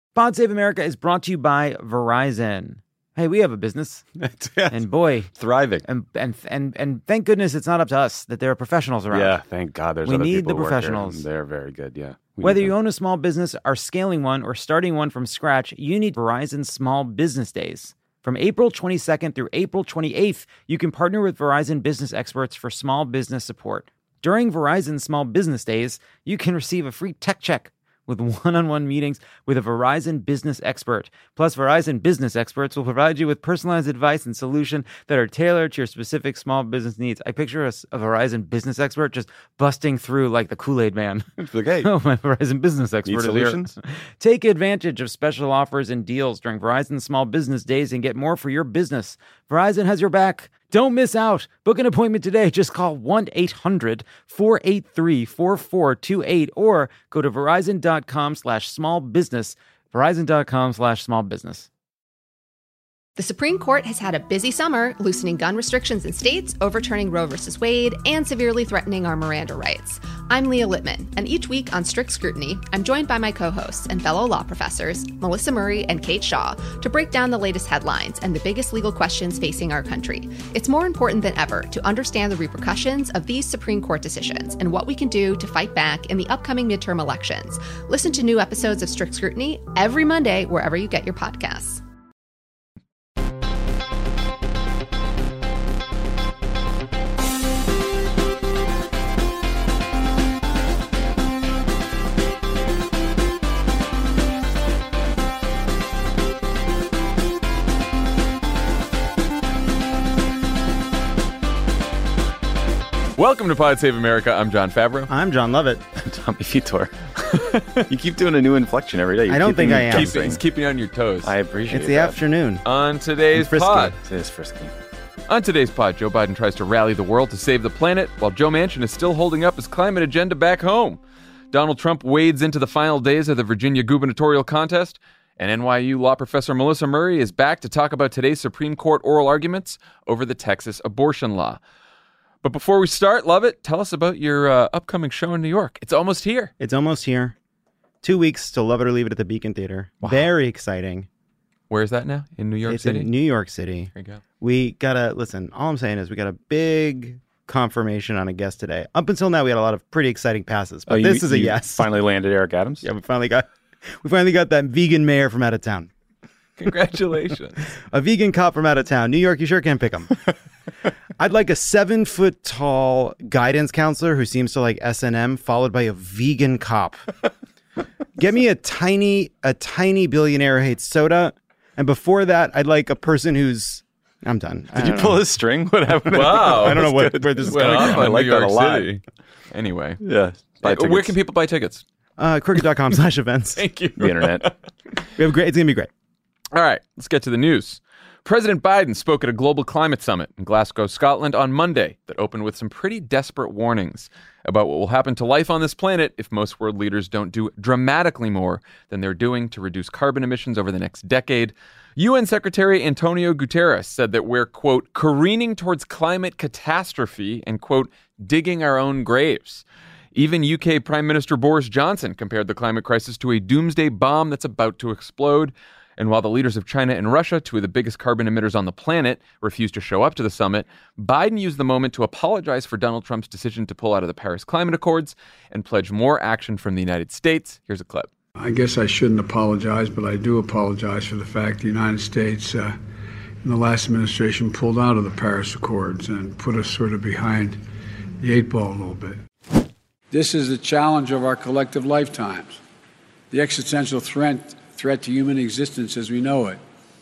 Pod Save America is brought to you by Verizon. Hey, we have a business, and boy, thriving. And thank goodness it's not up to us that there are professionals around. Yeah, thank God there's we other need people the who work professionals. here. They're very good, yeah. Whether you own a small business, are scaling one, or starting one from scratch, you need Verizon Small Business Days. From April 22nd through April 28th, you can partner with Verizon business experts for small business support. During Verizon Small Business Days, you can receive a free tech check with one-on-one meetings with a Verizon business expert. Plus, Verizon business experts will provide you with personalized advice and solutions that are tailored to your specific small business needs. I picture a Verizon business expert just busting through like the Kool-Aid man. Like, hey, oh, my Verizon business expert need solutions? Take advantage of special offers and deals during Verizon Small Business Days and get more for your business. Verizon has your back. Don't miss out. Book an appointment today. Just call 1-800-483-4428 or go to verizon.com/smallbusiness. Verizon.com/smallbusiness. The Supreme Court has had a busy summer, loosening gun restrictions in states, overturning Roe v. Wade, and severely threatening our Miranda rights. I'm Leah Littman, and each week on Strict Scrutiny, I'm joined by my co-hosts and fellow law professors, Melissa Murray and Kate Shaw, to break down the latest headlines and the biggest legal questions facing our country. It's more important than ever to understand the repercussions of these Supreme Court decisions and what we can do to fight back in the upcoming midterm elections. Listen to new episodes of Strict Scrutiny every Monday wherever you get your podcasts. Welcome to Pod Save America. I'm John Favreau. I'm John Lovett. Tommy Vitor. You keep doing a new inflection every day. I don't think I am. He's keeping you on your toes. I appreciate it. It's the afternoon. On today's pod. It is frisky. On today's pod, Joe Biden tries to rally the world to save the planet, while Joe Manchin is still holding up his climate agenda back home. Donald Trump wades into the final days of the Virginia gubernatorial contest, and NYU law professor Melissa Murray is back to talk about today's Supreme Court oral arguments over the Texas abortion law. But before we start, Lovett, tell us about your upcoming show in New York. It's almost here. It's almost here. 2 weeks till Love It or Leave It at the Beacon Theater. Wow. Very exciting. Where is that now? In New York It's City? in New York City. There you go. We got to, listen, all I'm saying is we got a big confirmation on a guest today. Up until now, we had a lot of pretty exciting passes, but this is a yes. Finally landed Eric Adams? Yeah, we finally got that vegan mayor from out of town. Congratulations. A vegan cop from out of town. New York, you sure can pick him. I'd like a 7-foot-tall guidance counselor who seems to like S&M, followed by a vegan cop. Get me a tiny billionaire who hates soda. And before that, I'd like a person who's... I'm done. Did you pull his string? What happened? Wow. I don't know where this is going. I like that a lot. City. Anyway. Yeah. Where can people buy tickets? Crooked.com/events. Thank you. The internet. It's going to be great. All right, let's get to the news. President Biden spoke at a global climate summit in Glasgow, Scotland on Monday that opened with some pretty desperate warnings about what will happen to life on this planet if most world leaders don't do dramatically more than they're doing to reduce carbon emissions over the next decade. UN Secretary Antonio Guterres said that we're, quote, careening towards climate catastrophe and, quote, digging our own graves. Even UK Prime Minister Boris Johnson compared the climate crisis to a doomsday bomb that's about to explode. And while the leaders of China and Russia, two of the biggest carbon emitters on the planet, refused to show up to the summit, Biden used the moment to apologize for Donald Trump's decision to pull out of the Paris Climate Accords and pledge more action from the United States. Here's a clip. I guess I shouldn't apologize, but I do apologize for the fact the United States in the last administration pulled out of the Paris Accords and put us sort of behind the eight ball a little bit. This is the challenge of our collective lifetimes, the existential threat to human existence as we know it.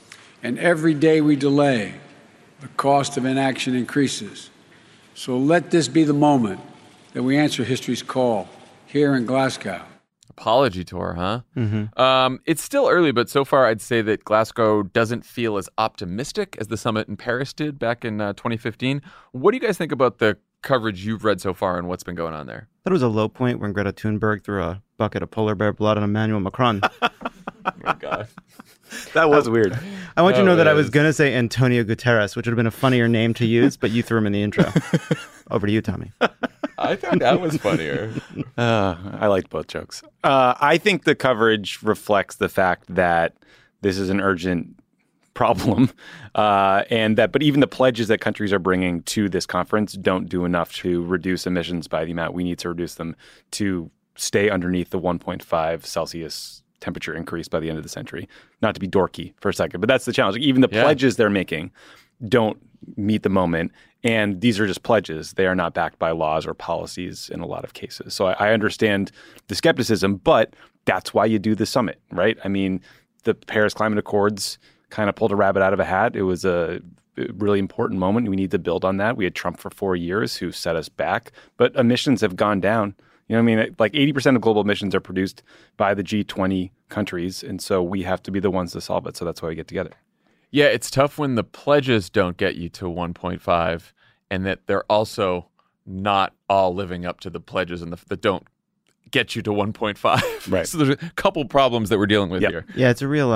And every day we delay, the cost of inaction increases. So let this be the moment that we answer history's call here in Glasgow. Apology tour, huh? Mm-hmm. It's still early, but so far I'd say that Glasgow doesn't feel as optimistic as the summit in Paris did back in 2015. What do you guys think about the coverage you've read so far and what's been going on there? I thought it was a low point when Greta Thunberg threw a bucket of polar bear blood on Emmanuel Macron. Oh my God. That was weird. I want you to know that I was going to say Antonio Guterres, which would have been a funnier name to use, but you threw him in the intro. Over to you, Tommy. I thought that was funnier. I liked both jokes. I think the coverage reflects the fact that this is an urgent problem, but even the pledges that countries are bringing to this conference don't do enough to reduce emissions by the amount we need to reduce them to stay underneath the 1.5 Celsius temperature increase by the end of the century. Not to be dorky for a second, but that's the challenge. Like, even the pledges they're making don't meet the moment. And these are just pledges. They are not backed by laws or policies in a lot of cases. So I understand the skepticism, but that's why you do the summit, right? I mean, the Paris Climate Accords kind of pulled a rabbit out of a hat. It was a really important moment. We need to build on that. We had Trump for 4 years who set us back, but emissions have gone down. You know what I mean? Like 80% of global emissions are produced by the G20 countries. And so we have to be the ones to solve it. So that's why we get together. Yeah, it's tough when the pledges don't get you to 1.5 and that they're also not all living up to the pledges and that don't get you to 1.5. Right. So there's a couple problems that we're dealing with here. Yeah, it's a real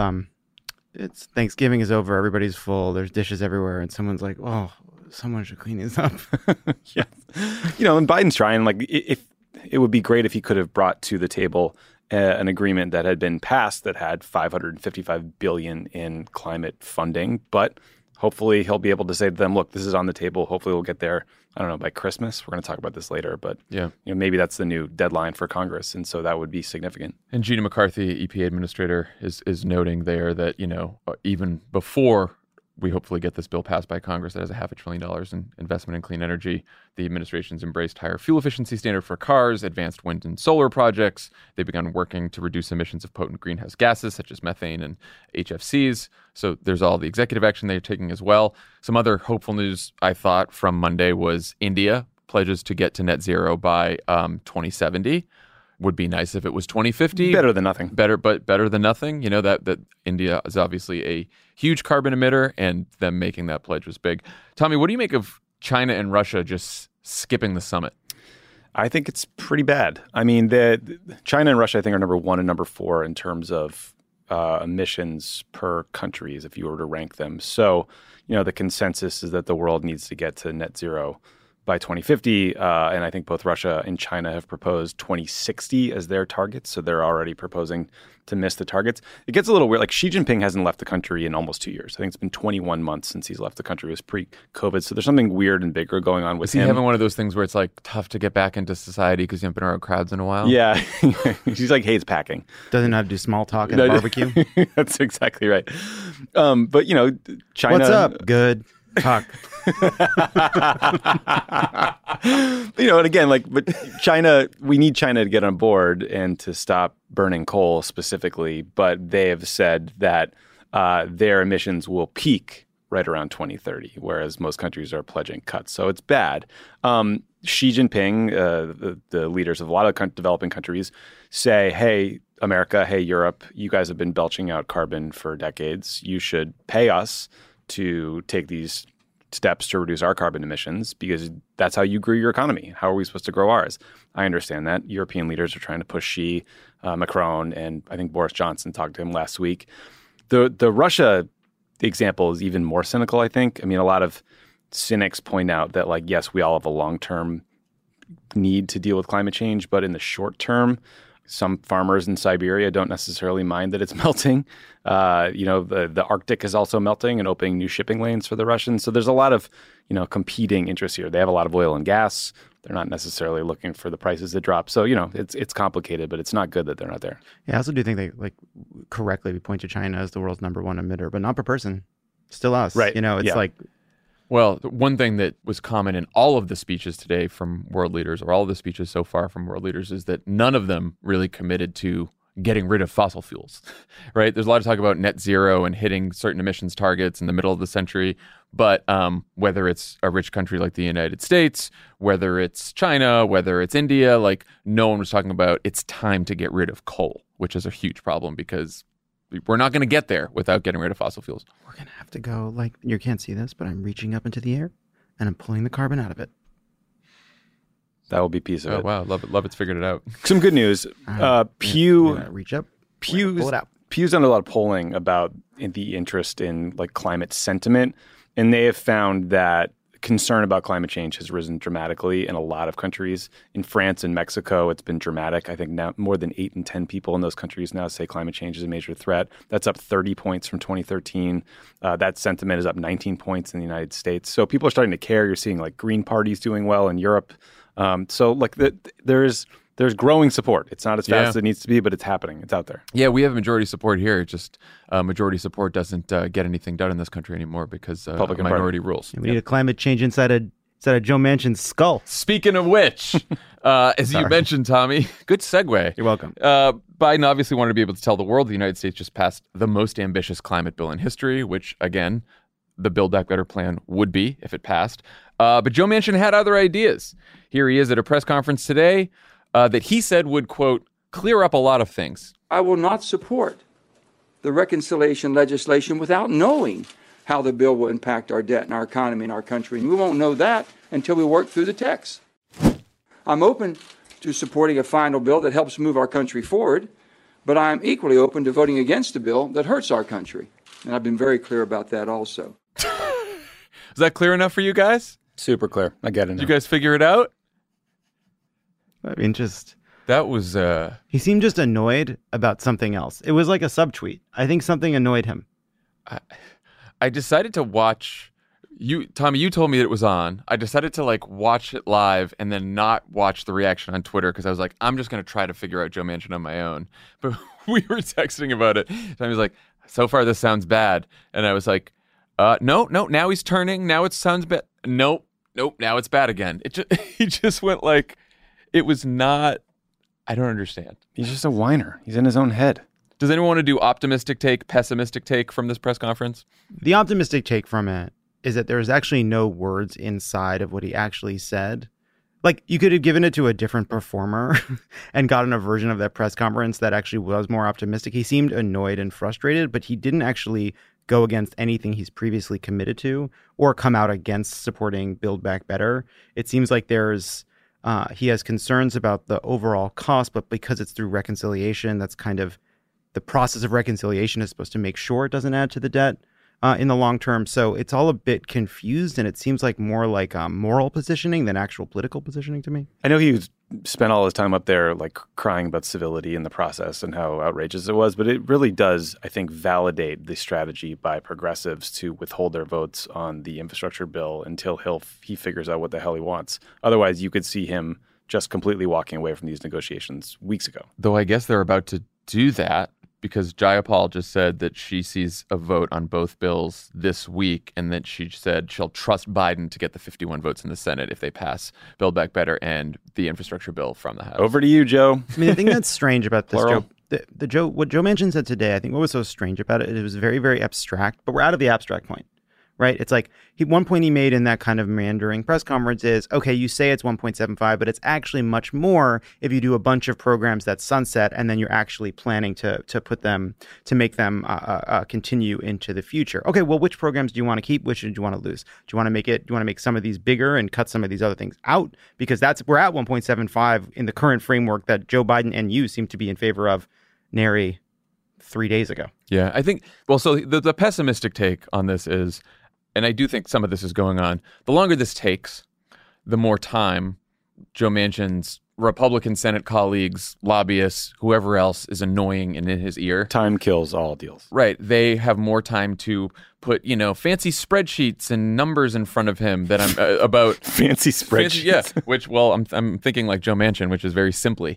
it's Thanksgiving is over, everybody's full, there's dishes everywhere, and someone's like, oh, someone should clean these up. Yeah. You know, and Biden's trying, like, if it would be great if he could have brought to the table an agreement that had been passed that had $555 billion in climate funding, but hopefully he'll be able to say to them, look, this is on the table. Hopefully we'll get there, I don't know, by Christmas. We're going to talk about this later, but maybe that's the new deadline for Congress. And so that would be significant. And Gina McCarthy, EPA administrator, is noting there that, even before we hopefully get this bill passed by Congress that has $500 billion in investment in clean energy, the administration's embraced higher fuel efficiency standard for cars, advanced wind and solar projects. They've begun working to reduce emissions of potent greenhouse gases such as methane and HFCs. So there's all the executive action they're taking as well. Some other hopeful news, I thought, from Monday was India pledges to get to net zero by 2070. Would be nice if it was 2050. Better than nothing. Better than nothing. You know, that India is obviously a huge carbon emitter, and them making that pledge was big. Tommy, what do you make of China and Russia just skipping the summit? I think it's pretty bad. I mean, China and Russia, I think, are number 1 and number 4 in terms of emissions per countries, if you were to rank them. So, the consensus is that the world needs to get to net zero by 2050, and I think both Russia and China have proposed 2060 as their targets, so they're already proposing to miss the targets. It gets a little weird. Like, Xi Jinping hasn't left the country in almost 2 years. I think it's been 21 months since he's left the country. It was pre-COVID, so there's something weird and bigger going on with him. Is he having one of those things where it's like tough to get back into society because you haven't been around crowds in a while? Yeah, he's like hates packing. Doesn't have to do small talk at a barbecue. That's exactly right. But China. What's up? Good. Talk. And again, but China, we need China to get on board and to stop burning coal specifically, but they have said that their emissions will peak right around 2030, whereas most countries are pledging cuts. So it's bad. Xi Jinping, the leaders of a lot of developing countries, say, hey, America, hey, Europe, you guys have been belching out carbon for decades. You should pay us to take these steps to reduce our carbon emissions because that's how you grew your economy. How are we supposed to grow ours? I understand that. European leaders are trying to push Xi, Macron, and I think Boris Johnson talked to him last week. The Russia example is even more cynical, I think. I mean, a lot of cynics point out that, yes, we all have a long-term need to deal with climate change, but in the short term, some farmers in Siberia don't necessarily mind that it's melting. The Arctic is also melting and opening new shipping lanes for the Russians. So there's a lot of, competing interests here. They have a lot of oil and gas. They're not necessarily looking for the prices to drop. So, it's complicated, but it's not good that they're not there. Yeah, I also do think they correctly point to China as the world's number 1 emitter, but not per person. Still us. Right. Well, one thing that was common in all of the speeches today from world leaders, or all of the speeches so far from world leaders, is that none of them really committed to getting rid of fossil fuels, right? There's a lot of talk about net zero and hitting certain emissions targets in the middle of the century, but whether it's a rich country like the United States, whether it's China, whether it's India, no one was talking about it's time to get rid of coal, which is a huge problem because we're not going to get there without getting rid of fossil fuels. We're going to have to go, you can't see this, but I'm reaching up into the air and I'm pulling the carbon out of it. That will be a piece of it. Oh, wow. Love it's figured it out. Some good news. Pew. Reach up. Pew's pull it out. Pew's done a lot of polling about the interest in climate sentiment. And they have found that concern about climate change has risen dramatically in a lot of countries. In France and Mexico, it's been dramatic. I think now more than 8 in 10 people in those countries now say climate change is a major threat. That's up 30 points from 2013. That sentiment is up 19 points in the United States. So people are starting to care. You're seeing like Green parties doing well in Europe. There's growing support. It's not as fast as it needs to be, but it's happening. It's out there. Yeah, we have majority support here. Just majority support doesn't get anything done in this country anymore because minority rules. We need a climate change inside of Joe Manchin's skull. Speaking of which, as you mentioned, Tommy, good segue. You're welcome. Biden obviously wanted to be able to tell the world the United States just passed the most ambitious climate bill in history, which, again, the Build Back Better plan would be if it passed. But Joe Manchin had other ideas. Here he is at a press conference today that he said would, quote, clear up a lot of things. I will not support the reconciliation legislation without knowing how the bill will impact our debt and our economy and our country. And we won't know that until we work through the text. I'm open to supporting a final bill that helps move our country forward, but I'm equally open to voting against a bill that hurts our country. And I've been very clear about that also. Is that clear enough for you guys? Super clear. I get it now. Did you guys figure it out? I mean, that was... He seemed just annoyed about something else. It was like a subtweet. I think something annoyed him. I decided to watch... Tommy, you told me it was on. I decided to watch it live and then not watch the reaction on Twitter because I was like, I'm just going to try to figure out Joe Manchin on my own. But we were texting about it. Tommy was like, so far this sounds bad. And I was like, no, now he's turning. Now it sounds bad. Nope, now it's bad again. He just went like, it was not, I don't understand. He's just a whiner. He's in his own head. Does anyone want to do optimistic take, pessimistic take from this press conference? The optimistic take from it is that there's actually no words inside of what he actually said. Like, you could have given it to a different performer and gotten a version of that press conference that actually was more optimistic. He seemed annoyed and frustrated, but he didn't actually go against anything he's previously committed to or come out against supporting Build Back Better. It seems like he has concerns about the overall cost, but because it's through reconciliation, that's kind of the process of reconciliation is supposed to make sure it doesn't add to the debt in the long term. So it's all a bit confused, and it seems like more like moral positioning than actual political positioning to me. I know he spent all his time up there crying about civility in the process and how outrageous it was, but it really does, I think, validate the strategy by progressives to withhold their votes on the infrastructure bill until he figures out what the hell he wants. Otherwise, you could see him just completely walking away from these negotiations weeks ago. Though I guess they're about to do that, because Jayapal just said that she sees a vote on both bills this week, and that she said she'll trust Biden to get the 51 votes in the Senate if they pass Build Back Better and the infrastructure bill from the House. Over to you, Joe. I mean, the thing that's strange about this, Joe, what Joe Manchin said today, I think what was so strange about it was very, very abstract, but we're out of the abstract point. Right? It's like one point he made in that kind of meandering press conference is, okay, you say it's 1.75, but it's actually much more if you do a bunch of programs that sunset and then you're actually planning to put them, to make them continue into the future. Okay, well, which programs do you want to keep? Which do you want to lose? Do you want to make some of these bigger and cut some of these other things out? Because we're at 1.75 in the current framework that Joe Biden and you seem to be in favor of nary 3 days ago. Yeah, I think, so the pessimistic take on this is, and I do think some of this is going on, the longer this takes, the more time Joe Manchin's Republican Senate colleagues, lobbyists, whoever else is annoying and in his ear. Time kills all deals. Right. They have more time to put, fancy spreadsheets and numbers in front of him that I'm about. Fancy spreadsheets. Which, I'm thinking like Joe Manchin, which is very simply,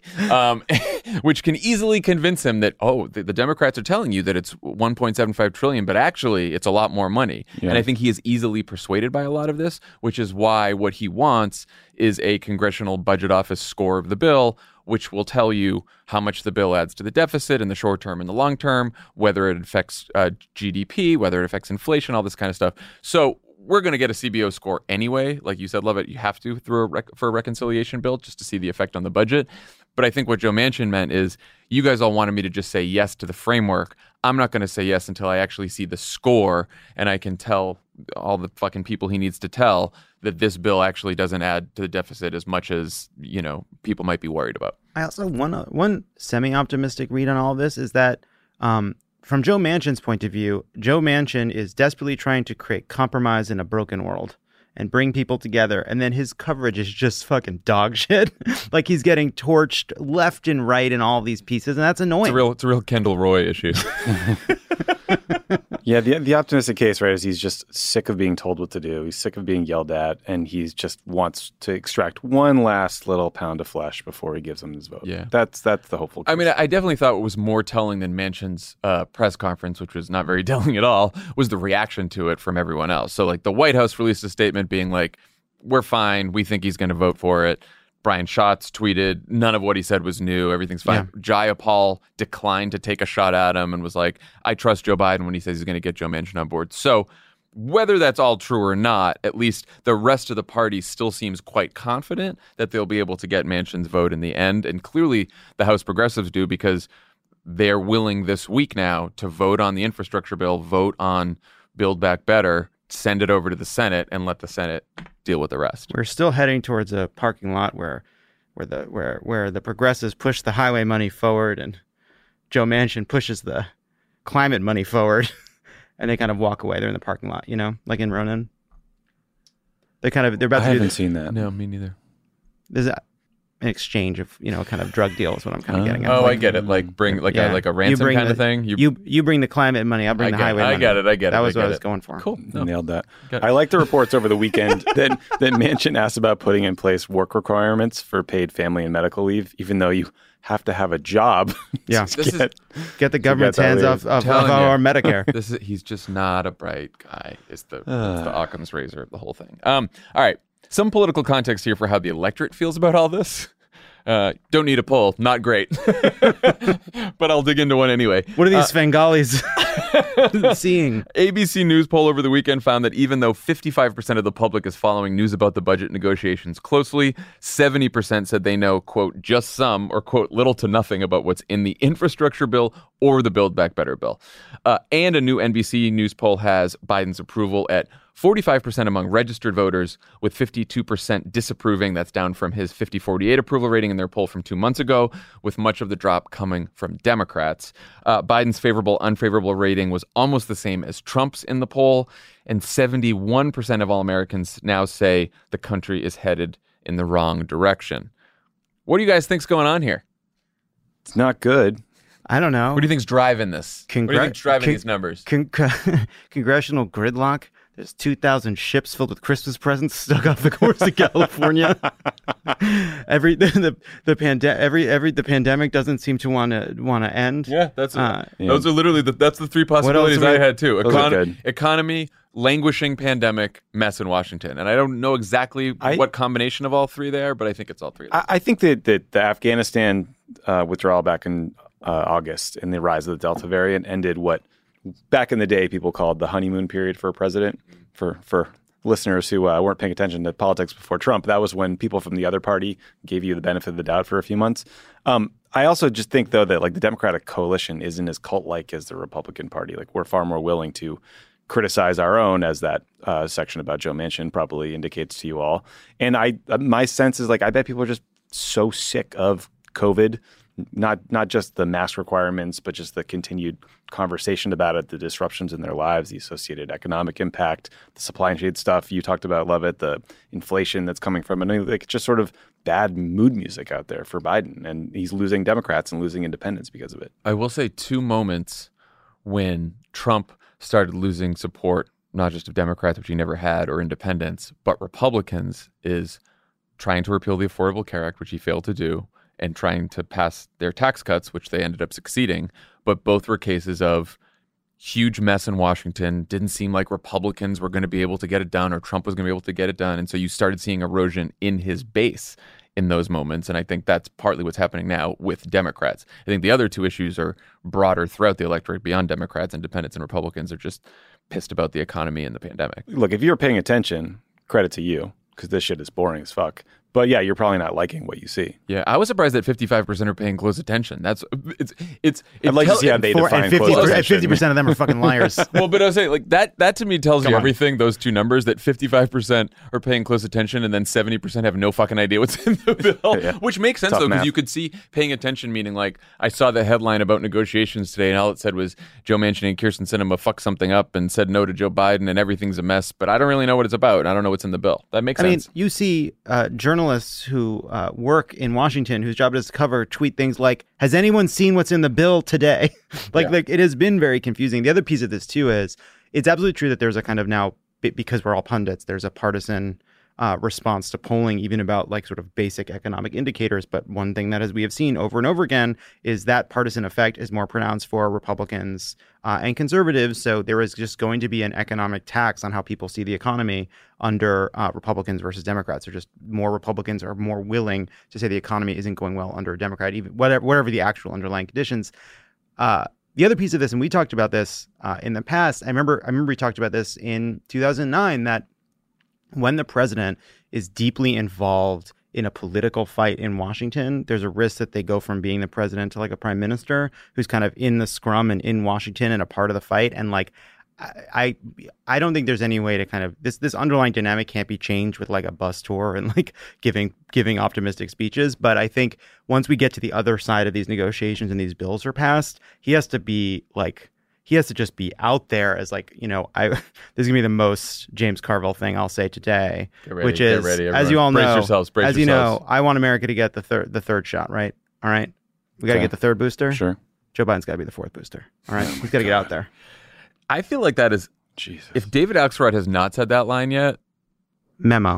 which can easily convince him that, the Democrats are telling you that it's 1.75 trillion, but actually it's a lot more money. Yeah. And I think he is easily persuaded by a lot of this, which is why what he wants is a Congressional Budget Office score of the bill, which will tell you how much the bill adds to the deficit in the short term and the long term, whether it affects GDP, whether it affects inflation, all this kind of stuff. So we're going to get a CBO score anyway. Like you said, Lovett, you have to for a reconciliation bill just to see the effect on the budget. But I think what Joe Manchin meant is, you guys all wanted me to just say yes to the framework. I'm not going to say yes until I actually see the score and I can tell all the fucking people he needs to tell that this bill actually doesn't add to the deficit as much as, people might be worried about. I also, one semi-optimistic read on all of this is that from Joe Manchin's point of view, Joe Manchin is desperately trying to create compromise in a broken world. and bring people together. And then his coverage is just fucking dog shit. Like he's getting torched left and right in all these pieces. And that's annoying. It's a real Kendall Roy issue. Yeah, the optimistic case, right, is he's just sick of being told what to do. He's sick of being yelled at, and he just wants to extract one last little pound of flesh before he gives him his vote. Yeah. That's the hopeful case. I mean, I definitely thought what was more telling than Manchin's press conference, which was not very telling at all, was the reaction to it from everyone else. So, like, the White House released a statement being like, we're fine. We think he's going to vote for it. Brian Schatz tweeted, none of what he said was new. Everything's fine. Yeah. Jayapal declined to take a shot at him and was like, I trust Joe Biden when he says he's going to get Joe Manchin on board. So whether that's all true or not, at least the rest of the party still seems quite confident that they'll be able to get Manchin's vote in the end. And clearly the House progressives do, because they're willing this week now to vote on the infrastructure bill, vote on Build Back Better, send it over to the Senate, and let the Senate deal with the rest. We're still heading towards a parking lot where the progressives push the highway money forward and Joe Manchin pushes the climate money forward, and they kind of walk away. They're in the parking lot, like in Ronin. They're about to do. I haven't seen that. No, me neither. There's an exchange of kind of drug deal is what I'm kind of getting at. I get it. Like bring a ransom kind of thing. You bring the climate money. I'll bring the highway money. I get it. That was what I was going for. Cool. No. Nailed that. I like the reports over the weekend that Manchin asked about putting in place work requirements for paid family and medical leave, even though you have to have a job. Yeah. Get the government's hands off our Medicare. He's just not a bright guy. It's the Occam's razor of the whole thing. All right. Some political context here for how the electorate feels about all this. Don't need a poll. Not great. But I'll dig into one anyway. What are these Svengalis seeing? ABC News poll over the weekend found that even though 55% of the public is following news about the budget negotiations closely, 70% said they know, quote, just some, or, quote, little to nothing about what's in the infrastructure bill or the Build Back Better bill. And a new NBC News poll has Biden's approval at 45% among registered voters, with 52% disapproving. That's down from his 50-48 approval rating in their poll from 2 months ago, with much of the drop coming from Democrats. Biden's favorable-unfavorable rating was almost the same as Trump's in the poll, and 71% of all Americans now say the country is headed in the wrong direction. What do you guys think's going on here? It's not good. I don't know. What do you think's driving this? What do you think's driving these numbers? Congressional gridlock. There's 2,000 ships filled with Christmas presents stuck off the coast of California. The pandemic doesn't seem to want to end. Yeah, those are literally that's the three possibilities I had too. Economy, languishing pandemic, mess in Washington, and I don't know exactly what combination of all three there, but I think it's all three. I think that the Afghanistan withdrawal back in August and the rise of the Delta variant ended what back in the day people called the honeymoon period for a president. For listeners who weren't paying attention to politics before Trump, that was when people from the other party gave you the benefit of the doubt for a few months. I also just think, though, that like the Democratic coalition isn't as cult-like as the Republican Party. Like we're far more willing to criticize our own, as that section about Joe Manchin probably indicates to you all. And my sense is like I bet people are just so sick of COVID. Not just the mask requirements, but just the continued conversation about it, the disruptions in their lives, the associated economic impact, the supply chain stuff you talked about, Lovett, the inflation that's coming from it. I mean, like, just sort of bad mood music out there for Biden, and he's losing Democrats and losing independents because of it. I will say two moments when Trump started losing support, not just of Democrats, which he never had, or independents, but Republicans, is trying to repeal the Affordable Care Act, which he failed to do, and trying to pass their tax cuts, which they ended up succeeding. But both were cases of huge mess in Washington. Didn't seem like Republicans were going to be able to get it done, or Trump was going to be able to get it done. And so you started seeing erosion in his base in those moments. And I think that's partly what's happening now with Democrats. I think the other two issues are broader throughout the electorate beyond Democrats. Independents and Republicans are just pissed about the economy and the pandemic. Look, if you're paying attention, credit to you, because this shit is boring as fuck. But yeah, you're probably not liking what you see. Yeah, I was surprised that 55% are paying close attention. I'd like to see how they define close attention. 50% of them are fucking liars. Well, but I was saying, like, that to me tells you everything, those two numbers, that 55% are paying close attention and then 70% have no fucking idea what's in the bill, which makes sense, though, because you could see paying attention, meaning, like, I saw the headline about negotiations today, and all it said was Joe Manchin and Kyrsten Sinema fucked something up and said no to Joe Biden, and everything's a mess, but I don't really know what it's about. I don't know what's in the bill. That makes sense. I mean, you see journalists who work in Washington, whose job it is to cover, tweet things like, has anyone seen what's in the bill today? Like it has been very confusing. The other piece of this, too, is it's absolutely true that there's a kind of now, because we're all pundits, there's a partisan response to polling, even about like sort of basic economic indicators. But one thing that, as we have seen over and over again, is that partisan effect is more pronounced for Republicans and conservatives. So there is just going to be an economic tax on how people see the economy under Republicans versus Democrats. Or just more Republicans are more willing to say the economy isn't going well under a Democrat, even whatever the actual underlying conditions. The other piece of this, and we talked about this in the past, I remember we talked about this in 2009, that when the president is deeply involved in a political fight in Washington, there's a risk that they go from being the president to like a prime minister who's kind of in the scrum and in Washington and a part of the fight. And like, I don't think there's any way to kind of this underlying dynamic can't be changed with like a bus tour and like giving optimistic speeches. But I think once we get to the other side of these negotiations and these bills are passed, he has to just be out there as like, you know, this is gonna be the most James Carville thing I'll say today, which is, as you all know, as you know, I want America to get the third shot, right? All right, we got to get the third booster. Sure, Joe Biden's got to be the fourth booster. All right, he's got to get out there. I feel like that is Jesus. If David Axelrod has not said that line yet, memo.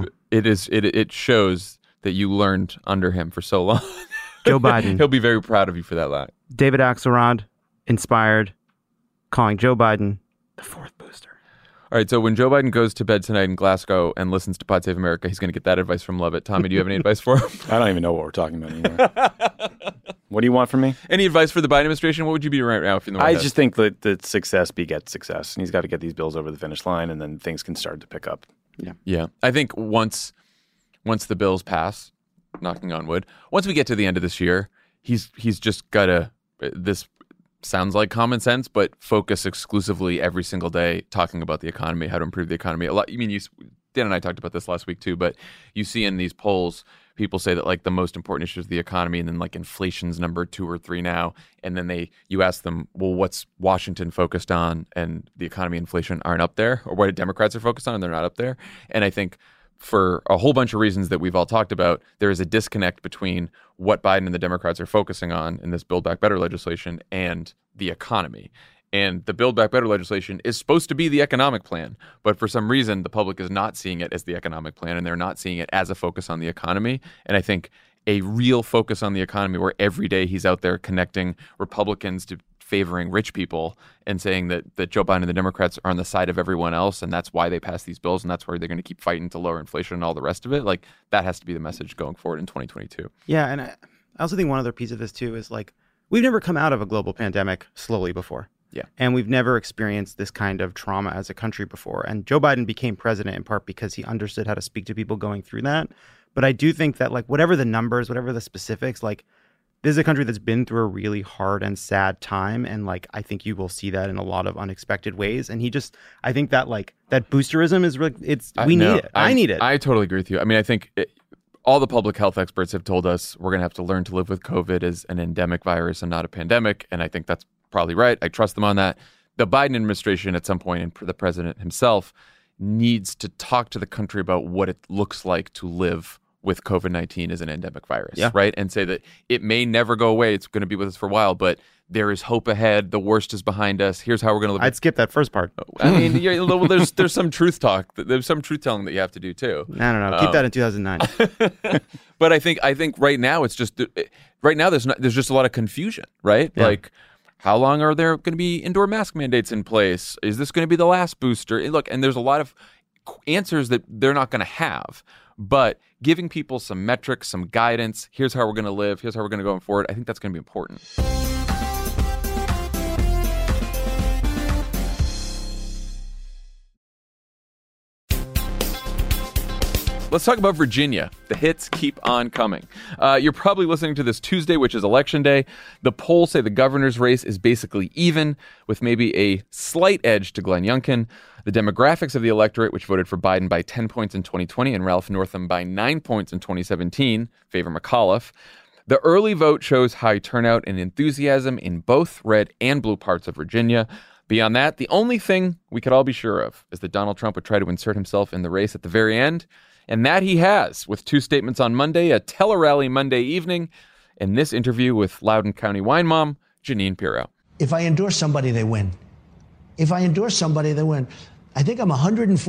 It shows that you learned under him for so long. Joe Biden. He'll be very proud of you for that line. David Axelrod inspired, calling Joe Biden the fourth booster. All right, so when Joe Biden goes to bed tonight in Glasgow and listens to Pod Save America, he's going to get that advice from Lovett. Tommy, do you have any advice for him? I don't even know what we're talking about anymore. What do you want from me? Any advice for the Biden administration? What would you be right now if you're in the White House? I just think that success begets success, and he's got to get these bills over the finish line, and then things can start to pick up. Yeah. I think once the bills pass, knocking on wood, once we get to the end of this year, he's just got to this sounds like common sense, but focus exclusively every single day talking about the economy, how to improve the economy. A lot. Dan and I talked about this last week too, but you see in these polls, people say that like the most important issue is the economy, and then like inflation's number 2 or 3 now, and then you ask them, well, what's Washington focused on? And the economy and inflation aren't up there, or what Democrats are focused on, and they're not up there. And I think for a whole bunch of reasons that we've all talked about, there is a disconnect between what Biden and the Democrats are focusing on in this Build Back Better legislation and the economy. And the Build Back Better legislation is supposed to be the economic plan, but for some reason, the public is not seeing it as the economic plan, and they're not seeing it as a focus on the economy. And I think a real focus on the economy, where every day he's out there connecting Republicans to favoring rich people and saying that Joe Biden and the Democrats are on the side of everyone else, and that's why they pass these bills, and that's why they're going to keep fighting to lower inflation and all the rest of it. Like, that has to be the message going forward in 2022. Yeah, and I also think one other piece of this too is like, we've never come out of a global pandemic slowly before. Yeah. And we've never experienced this kind of trauma as a country before. And Joe Biden became president in part because he understood how to speak to people going through that. But I do think that like whatever the numbers, whatever the specifics, like this is a country that's been through a really hard and sad time. And like, I think you will see that in a lot of unexpected ways. And I think that like that boosterism is really, we need it. I need it. I totally agree with you. I mean, I think all the public health experts have told us we're going to have to learn to live with COVID as an endemic virus and not a pandemic. And I think that's probably right. I trust them on that. The Biden administration at some point, and the president himself, needs to talk to the country about what it looks like to live with COVID-19 as an endemic virus, right? And say that it may never go away. It's going to be with us for a while, but there is hope ahead. The worst is behind us. Here's how we're going to live. I'd skip that first part. I mean, there's some truth talk. There's some truth telling that you have to do too. I don't know. Keep that in 2009. But I think right now it's just there's just a lot of confusion, right? Yeah. Like, how long are there going to be indoor mask mandates in place? Is this going to be the last booster? Look, and there's a lot of answers that they're not going to have. But giving people some metrics, some guidance, here's how we're going to live, here's how we're going to go forward, I think that's going to be important. Let's talk about Virginia. The hits keep on coming. You're probably listening to this Tuesday, which is Election Day. The polls say the governor's race is basically even, with maybe a slight edge to Glenn Youngkin. The demographics of the electorate, which voted for Biden by 10 points in 2020 and Ralph Northam by 9 points in 2017, favor McAuliffe. The early vote shows high turnout and enthusiasm in both red and blue parts of Virginia. Beyond that, the only thing we could all be sure of is that Donald Trump would try to insert himself in the race at the very end. And that he has, with 2 statements on Monday, a tele-rally Monday evening, and this interview with Loudoun County wine mom, Jeanine Pirro. If I endorse somebody, they win. If I endorse somebody, they win. I think I'm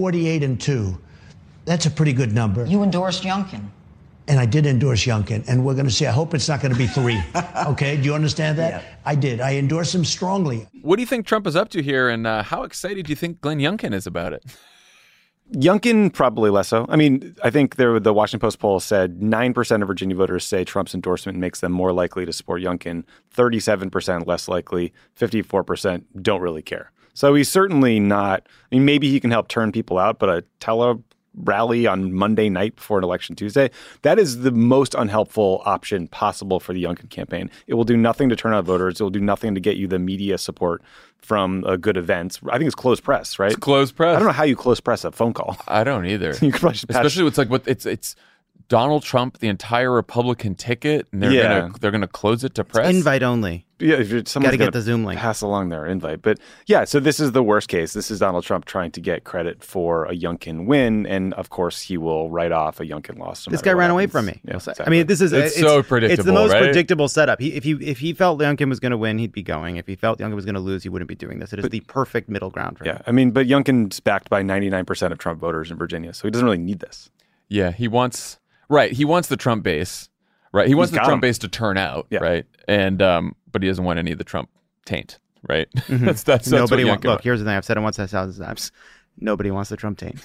148-2. That's a pretty good number. You endorsed Youngkin. And I did endorse Youngkin. And we're going to see. I hope it's not going to be 3. Okay? Do you understand that? Yeah. I did. I endorse him strongly. What do you think Trump is up to here, and how excited do you think Glenn Youngkin is about it? Youngkin, probably less so. I mean, I think the Washington Post poll said 9% of Virginia voters say Trump's endorsement makes them more likely to support Youngkin, 37% less likely, 54% don't really care. So he's certainly not, I mean, maybe he can help turn people out, but a tele-rally on Monday night before an election Tuesday, that is the most unhelpful option possible for the Youngkin campaign. It will do nothing to turn out voters. It will do nothing to get you the media support from a good event. I think it's closed press, right? It's closed press. I don't know how you close press a phone call. I don't either. You could probably just especially it's like it's Donald Trump, the entire Republican ticket, and they're gonna close it to press. Invite only. Yeah, if someone's got to get the Zoom link. Pass along their invite. But yeah, so this is the worst case. This is Donald Trump trying to get credit for a Youngkin win, and of course he will write off a Youngkin loss. This guy ran away from me. Yeah, exactly. I mean, this is it's so predictable. It's the most right? predictable setup. If he felt Youngkin was going to win, he'd be going. If he felt Youngkin was going to lose, he wouldn't be doing this. It is the perfect middle ground for him. Yeah, I mean, but Youngkin's backed by 99% of Trump voters in Virginia, so he doesn't really need this. Yeah, he wants the Trump base. Right. He wants the Trump base to turn out. Yeah. Right. And but he doesn't want any of the Trump taint. Right. Mm-hmm. that's nobody wants. Look, here's the thing. I've said it once. 1,000 times. Nobody wants the Trump taint.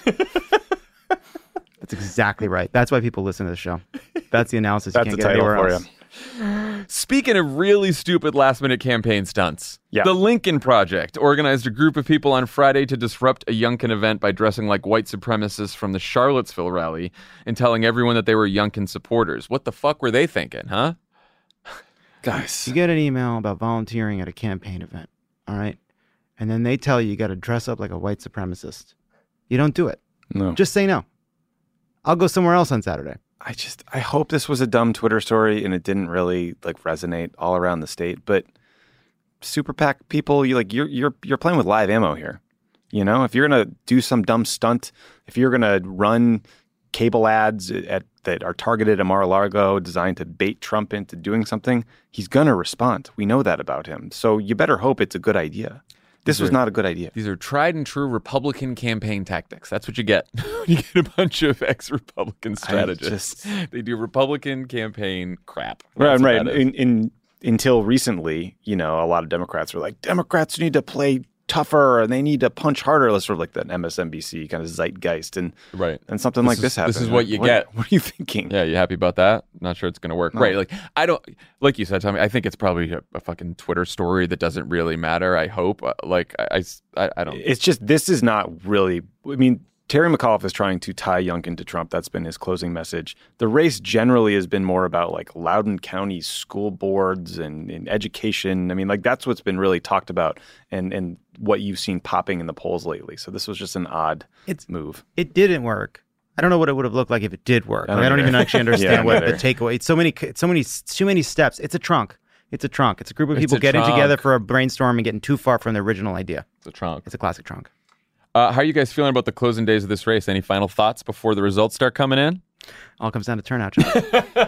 That's exactly right. That's why people listen to the show. That's the analysis. That's you can't the get title anywhere for else. You. Speaking of really stupid last-minute campaign stunts, the Lincoln Project organized a group of people on Friday to disrupt a Youngkin event by dressing like white supremacists from the Charlottesville rally and telling everyone that they were Youngkin supporters. What the fuck were they thinking, huh? Guys. You get an email about volunteering at a campaign event, all right? And then they tell you got to dress up like a white supremacist. You don't do it. No. Just say no. I'll go somewhere else on Saturday. I hope this was a dumb Twitter story and it didn't really resonate all around the state. But super PAC people, you're playing with live ammo here. You know, if you're gonna do some dumb stunt, if you're gonna run cable ads that are targeted at Mar-a-Lago, designed to bait Trump into doing something, he's gonna respond. We know that about him. So you better hope it's a good idea. This was not a good idea. These are tried and true Republican campaign tactics. That's what you get. You get a bunch of ex-Republican strategists. They do Republican campaign crap. Right. Until recently, a lot of Democrats were like, Democrats need to play tougher and they need to punch harder. That's sort of like that MSNBC kind of zeitgeist. And something like this happens. This is what you get. What are you thinking? Yeah, you happy about that? Not sure it's going to work. No. Right. I don't, like you said, Tommy, I think it's probably a fucking Twitter story that doesn't really matter. I hope. I don't. It's just, this is not really, Terry McAuliffe is trying to tie Youngkin to Trump. That's been his closing message. The race generally has been more about Loudoun County school boards and education. That's what's been really talked about and what you've seen popping in the polls lately. So this was just an odd move. It didn't work. I don't know what it would have looked like if it did work. I don't even actually understand what the takeaway. It's too many steps. It's a trunk. It's a trunk. It's a group of people getting together for a brainstorm and getting too far from the original idea. It's a trunk. It's a classic trunk. How are you guys feeling about the closing days of this race? Any final thoughts before the results start coming in? All comes down to turnout, John.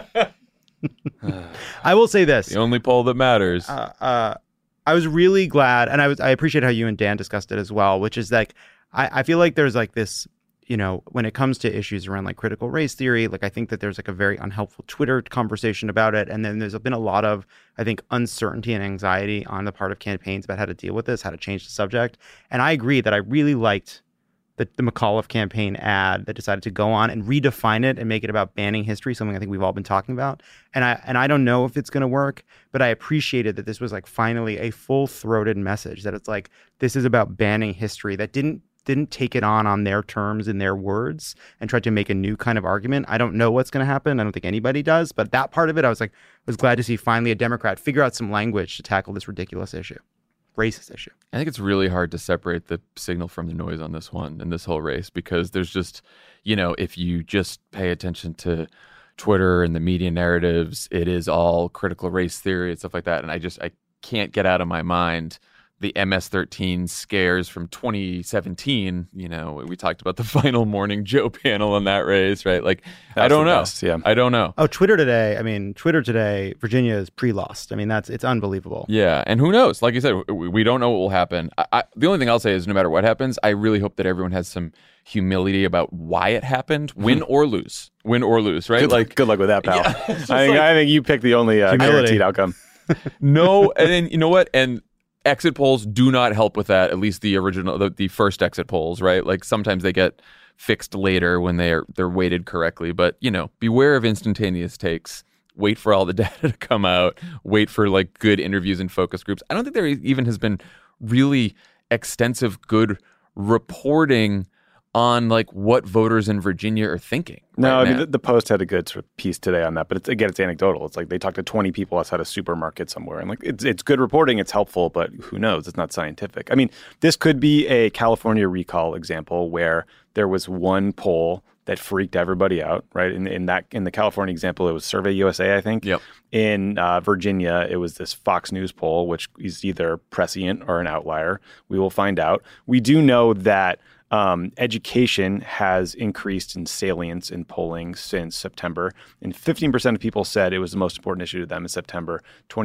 I will say this. The only poll that matters. I was really glad, and I appreciate how you and Dan discussed it as well, which is I feel like there's this, when it comes to issues around critical race theory, I think that there's a very unhelpful Twitter conversation about it. And then there's been a lot of, I think, uncertainty and anxiety on the part of campaigns about how to deal with this, how to change the subject. And I agree that I really liked the McAuliffe campaign ad that decided to go on and redefine it and make it about banning history, something I think we've all been talking about. And I don't know if it's going to work, but I appreciated that this was finally a full-throated message, that it's this is about banning history, that didn't didn't take it on their terms in their words and tried to make a new kind of argument. I don't know what's going to happen. I don't think anybody does. But that part of it, I was glad to see finally a Democrat figure out some language to tackle this ridiculous issue, racist issue. I think it's really hard to separate the signal from the noise on this one and this whole race, because there's just, if you just pay attention to Twitter and the media narratives, it is all critical race theory and stuff like that. And I can't get out of my mind the MS-13 scares from 2017. We talked about the final Morning Joe panel on that race, right? Like, I don't know. Best, yeah. I don't know. Oh, Twitter today, Virginia is pre-lost. I mean, it's unbelievable. Yeah, and who knows? Like you said, we don't know what will happen. The only thing I'll say is no matter what happens, I really hope that everyone has some humility about why it happened, win or lose, right? Good luck with that, pal. Yeah, I think you picked the only guaranteed outcome. No, and then you know what? And exit polls do not help with that, at least the first exit polls, right? Like sometimes they get fixed later when they're weighted correctly. But, beware of instantaneous takes. Wait for all the data to come out. Wait for like good interviews and focus groups. I don't think there even has been really extensive good reporting on like what voters in Virginia are thinking. No, I mean, the Post had a good sort of piece today on that, but it's anecdotal. It's like they talked to 20 people outside a supermarket somewhere, and like it's good reporting, it's helpful, but who knows? It's not scientific. I mean, this could be a California recall example where there was one poll that freaked everybody out, right? In the California example, it was Survey USA, I think. Yep. In Virginia, it was this Fox News poll, which is either prescient or an outlier. We will find out. We do know that education has increased in salience in polling since September, and 15% of people said it was the most important issue to them in September.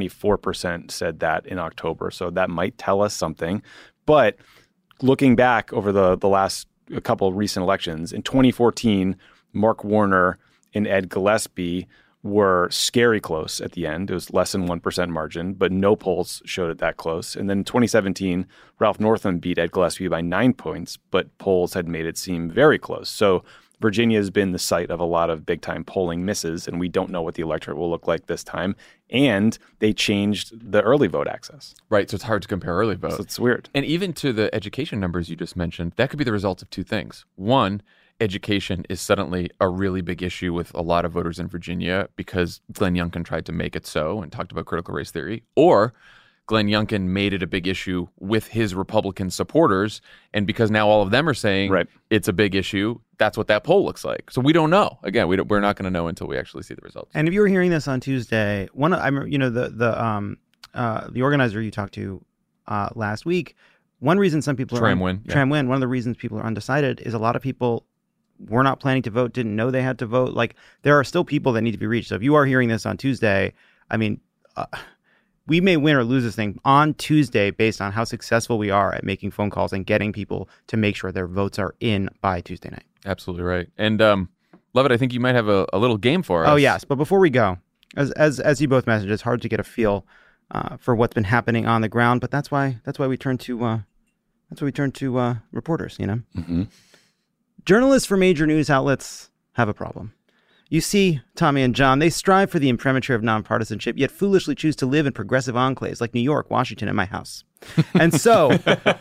24% said that in October. So that might tell us something. But looking back over the last couple of recent elections, in 2014, Mark Warner and Ed Gillespie were scary close at the end. It was less than 1% margin, but no polls showed it that close. And then in 2017, Ralph Northam beat Ed Gillespie by 9 points, but polls had made it seem very close. So Virginia has been the site of a lot of big-time polling misses, and we don't know what the electorate will look like this time. And they changed the early vote access. Right, so it's hard to compare early vote. So it's weird. And even to the education numbers you just mentioned, that could be the result of two things. One, education is suddenly a really big issue with a lot of voters in Virginia because Glenn Youngkin tried to make it so and talked about critical race theory. Or Glenn Youngkin made it a big issue with his Republican supporters. And because now all of them are saying it's a big issue, that's what that poll looks like. So we don't know. Again, we're not going to know until we actually see the results. And if you were hearing this on Tuesday, the organizer you talked to last week, one reason some people Tramwin, one of the reasons people are undecided is a lot of people were not planning to vote, didn't know they had to vote. Like, there are still people that need to be reached. So if you are hearing this on Tuesday, I mean, we may win or lose this thing on Tuesday based on how successful we are at making phone calls and getting people to make sure their votes are in by Tuesday night. Absolutely right. And Levitt, I think you might have a little game for us. Oh, yes. But before we go, as you both mentioned, it's hard to get a feel for what's been happening on the ground. But that's why we turn to reporters. Mm-hmm. Journalists for major news outlets have a problem. You see, Tommy and John, they strive for the imprimatur of nonpartisanship, yet foolishly choose to live in progressive enclaves like New York, Washington, and my house. And so,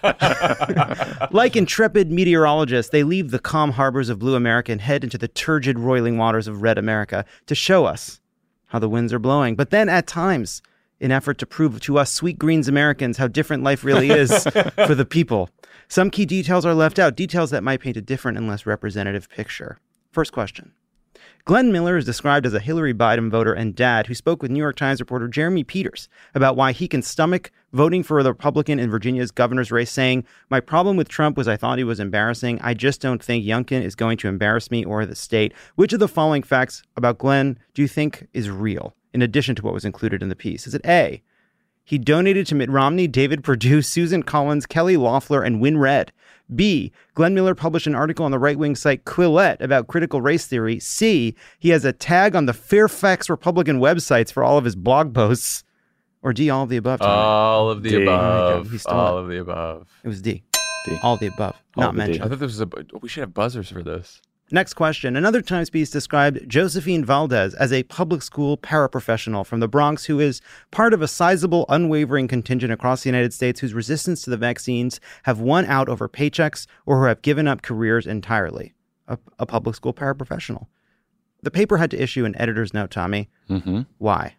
like intrepid meteorologists, they leave the calm harbors of blue America and head into the turgid, roiling waters of red America to show us how the winds are blowing. But then at times, in effort to prove to us sweet greens Americans how different life really is for the people, some key details are left out, details that might paint a different and less representative picture. First question. Glenn Miller is described as a Hillary Biden voter and dad who spoke with New York Times reporter Jeremy Peters about why he can stomach voting for the Republican in Virginia's governor's race, saying, "My problem with Trump was I thought he was embarrassing. I just don't think Youngkin is going to embarrass me or the state." Which of the following facts about Glenn do you think is real, in addition to what was included in the piece? Is it A, he donated to Mitt Romney, David Perdue, Susan Collins, Kelly Loeffler, and Win Red? B, Glenn Miller published an article on the right-wing site Quillette about critical race theory. C, he has a tag on the Fairfax Republican websites for all of his blog posts. Or D, all of the above. All of the above. All of the above. It was D. D. All of the above. Not mentioned. I thought we should have buzzers for this. Next question. Another Times piece described Josephine Valdez as a public school paraprofessional from the Bronx who is part of a sizable, unwavering contingent across the United States whose resistance to the vaccines have won out over paychecks or who have given up careers entirely. A public school paraprofessional. The paper had to issue an editor's note, Tommy. Mm-hmm. Why?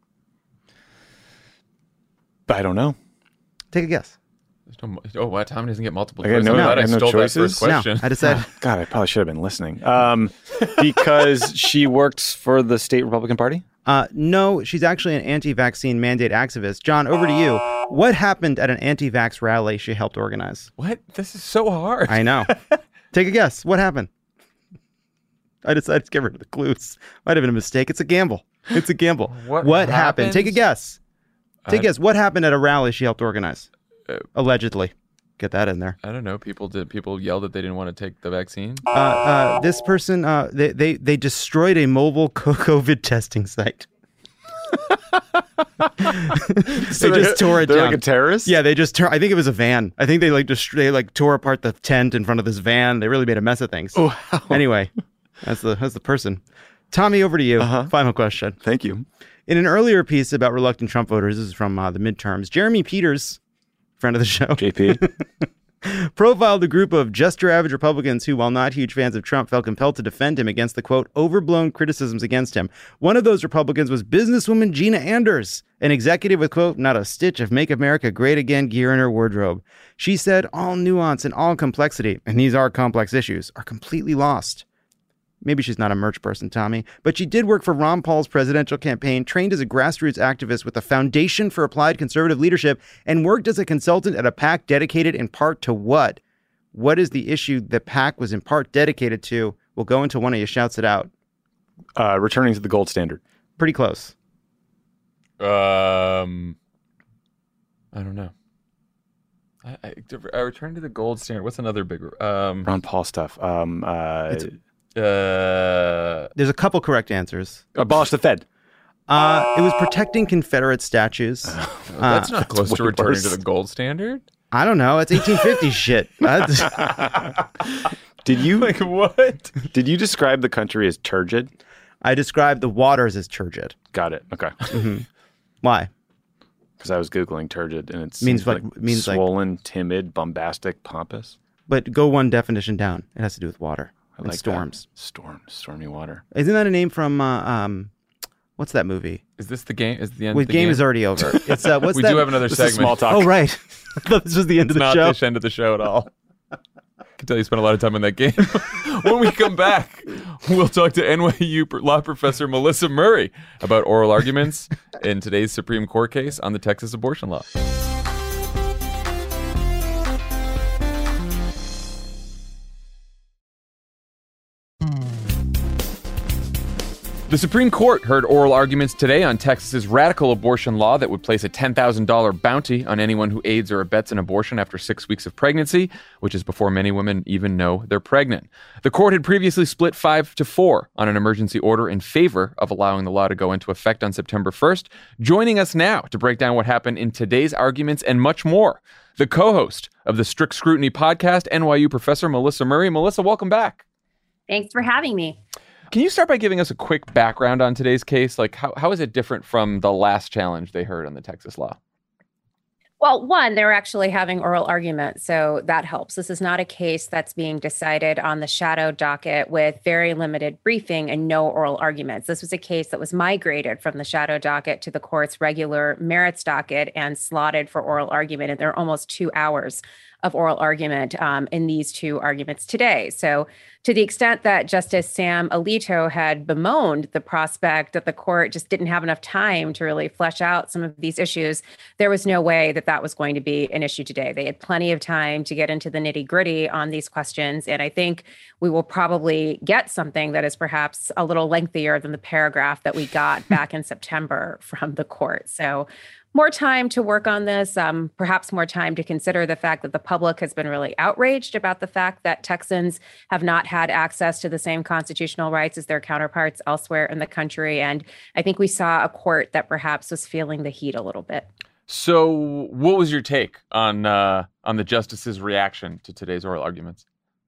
I don't know. Take a guess. Wow, Tommy doesn't get multiple I got choices. no- I thought I I have no stole that choices? first question. No, I decided. God, I probably should have been listening. Because she works for the state Republican Party? No, she's actually an anti-vaccine mandate activist. John, over to you. What happened at an anti-vax rally she helped organize? What? This is so hard. I know. Take a guess. What happened? I decided to get rid of the clues. Might have been a mistake. It's a gamble. It's a gamble. What happened? Take a guess. Take a guess. What happened at a rally she helped organize? Allegedly. Get that in there. I don't know. People yelled that they didn't want to take the vaccine. This person, they destroyed a mobile COVID testing site. They just tore it They're down. like a terrorist? Yeah, they just tore. I think it was a van. I think they tore apart the tent in front of this van. They really made a mess of things. Oh, wow. Anyway, that's the person. Tommy, over to you. Final question. Thank you. In an earlier piece about reluctant Trump voters, this is from the midterms, Jeremy Peters, friend of the show, JP. profiled a group of just your average Republicans who, while not huge fans of Trump, felt compelled to defend him against the, quote, overblown criticisms against him. One of those Republicans was businesswoman Gina Anders, an executive with, quote, not a stitch of Make America Great Again gear in her wardrobe. She said all nuance and all complexity, and these are complex issues, are completely lost. Maybe she's not a merch person, Tommy, but she did work for Ron Paul's presidential campaign, trained as a grassroots activist with the Foundation for Applied Conservative Leadership, and worked as a consultant at a PAC dedicated in part to what? What is the issue that PAC was in part dedicated to? We'll go until one of you shouts it out. Returning to the gold standard. Pretty close. I don't know. I return to the gold standard. What's another big? Ron Paul stuff. There's a couple correct answers. Abolish the Fed. It was protecting Confederate statues. That's not close way to returning worse. to the gold standard. I don't know. It's 1850 shit. Did you Like what? Did you describe the country as turgid? I described the waters as turgid. Got it. Okay. Why? Because I was Googling turgid and it Means seems like- like means like- swollen, timid, bombastic, pompous. But go one definition down. It has to do with water and like storms. that. Stormy water. Isn't that a name from what's that movie? Is this the game? Is the end? Well, of the game is already over. It's what's we that? do have another This segment. is small talk. Oh right. I thought this was the end of the Not show. the end of the show at all. I can tell you spent a lot of time on that game. When we come back, we'll talk to NYU law professor Melissa Murray about oral arguments in today's Supreme Court case on the Texas abortion law. The Supreme Court heard oral arguments today on Texas's radical abortion law that would place a $10,000 bounty on anyone who aids or abets an abortion after 6 weeks of pregnancy, which is before many women even know they're pregnant. The court had previously split 5-4 on an emergency order in favor of allowing the law to go into effect on September 1st. Joining us now to break down what happened in today's arguments and much more, the co-host of the Strict Scrutiny podcast, NYU professor Melissa Murray. Melissa, welcome back. Thanks for having me. Can you start by giving us a quick background on today's case? Like, how is it different from the last challenge they heard on the Texas law? Well, one, they're actually having oral arguments, so that helps. This is not a case that's being decided on the shadow docket with very limited briefing and no oral arguments. This was a case that was migrated from the shadow docket to the court's regular merits docket and slotted for oral argument. And there are almost 2 hours of oral argument in these two arguments today. So to the extent that Justice Sam Alito had bemoaned the prospect that the court just didn't have enough time to really flesh out some of these issues, there was no way that that was going to be an issue today. They had plenty of time to get into the nitty-gritty on these questions, and I think we will probably get something that is perhaps a little lengthier than the paragraph that we got back in September from the court. So more time to work on this, perhaps more time to consider the fact that the public has been really outraged about the fact that Texans have not had access to the same constitutional rights as their counterparts elsewhere in the country. And I think we saw a court that perhaps was feeling the heat a little bit. So what was your take on the justice's reaction to today's oral arguments?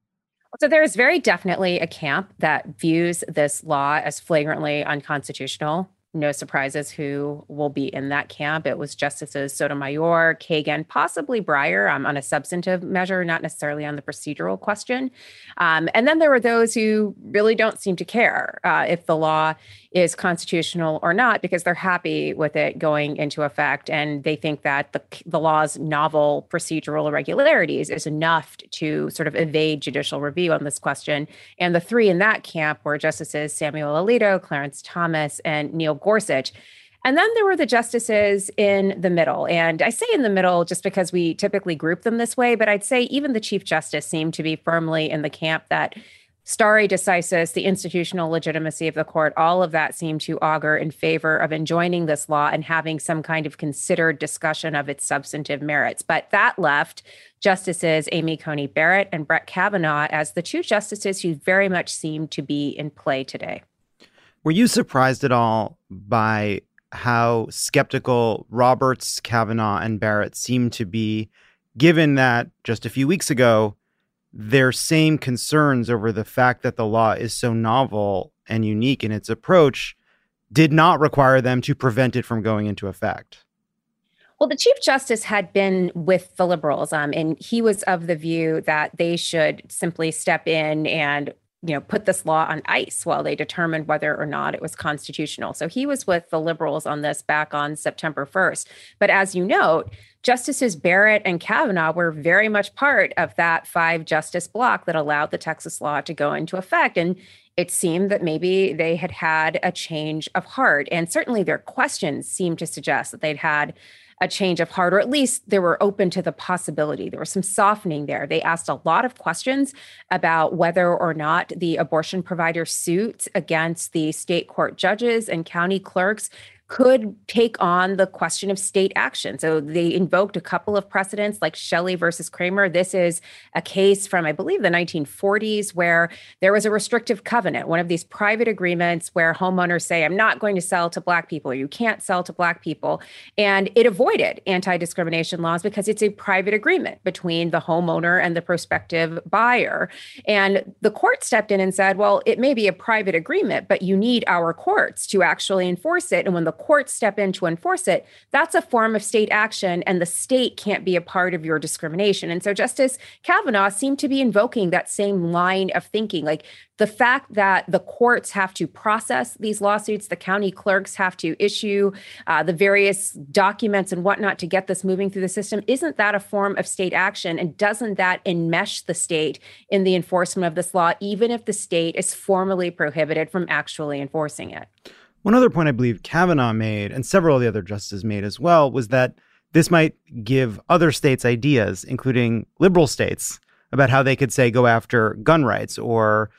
So there is very definitely a camp that views this law as flagrantly unconstitutional. No surprises who will be in that camp. It was Justices Sotomayor, Kagan, possibly Breyer on a substantive measure, not necessarily on the procedural question. And then there were those who really don't seem to care if the law is constitutional or not, because they're happy with it going into effect. And they think that the law's novel procedural irregularities is enough to sort of evade judicial review on this question. And the three in that camp were Justices Samuel Alito, Clarence Thomas, and Neil Gorsuch. And then there were the justices in the middle. And I say in the middle just because we typically group them this way, but I'd say even the Chief Justice seemed to be firmly in the camp that stare decisis, the institutional legitimacy of the court, all of that seemed to augur in favor of enjoining this law and having some kind of considered discussion of its substantive merits. But that left Justices Amy Coney Barrett and Brett Kavanaugh as the two justices who very much seem to be in play today. Were you surprised at all by how skeptical Roberts, Kavanaugh, and Barrett seemed to be, given that just a few weeks ago, their same concerns over the fact that the law is so novel and unique in its approach did not require them to prevent it from going into effect? Well, the Chief Justice had been with the liberals, and he was of the view that they should simply step in and put this law on ice while they determined whether or not it was constitutional. So he was with the liberals on this back on September 1st. But as you note, Justices Barrett and Kavanaugh were very much part of that 5-justice block that allowed the Texas law to go into effect. And it seemed that maybe they had had a change of heart. And certainly their questions seemed to suggest that they'd had a change of heart, or at least they were open to the possibility. There was some softening there. They asked a lot of questions about whether or not the abortion provider suits against the state court judges and county clerks could take on the question of state action. So they invoked a couple of precedents like Shelley versus Kramer. This is a case from, I believe, the 1940s where there was a restrictive covenant, one of these private agreements where homeowners say, I'm not going to sell to Black people, or you can't sell to Black people. And it avoided anti-discrimination laws because it's a private agreement between the homeowner and the prospective buyer. And the court stepped in and said, well, it may be a private agreement, but you need our courts to actually enforce it. And when the courts step in to enforce it, that's a form of state action, and the state can't be a part of your discrimination. And so Justice Kavanaugh seemed to be invoking that same line of thinking, like the fact that the courts have to process these lawsuits, the county clerks have to issue the various documents and whatnot to get this moving through the system. Isn't that a form of state action? And doesn't that enmesh the state in the enforcement of this law, even if the state is formally prohibited from actually enforcing it? One other point I believe Kavanaugh made, and several of the other justices made as well, was that this might give other states ideas, including liberal states, about how they could, say, go after gun rights or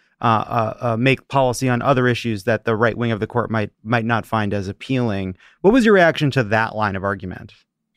make policy on other issues that the right wing of the court might not find as appealing. What was your reaction to that line of argument?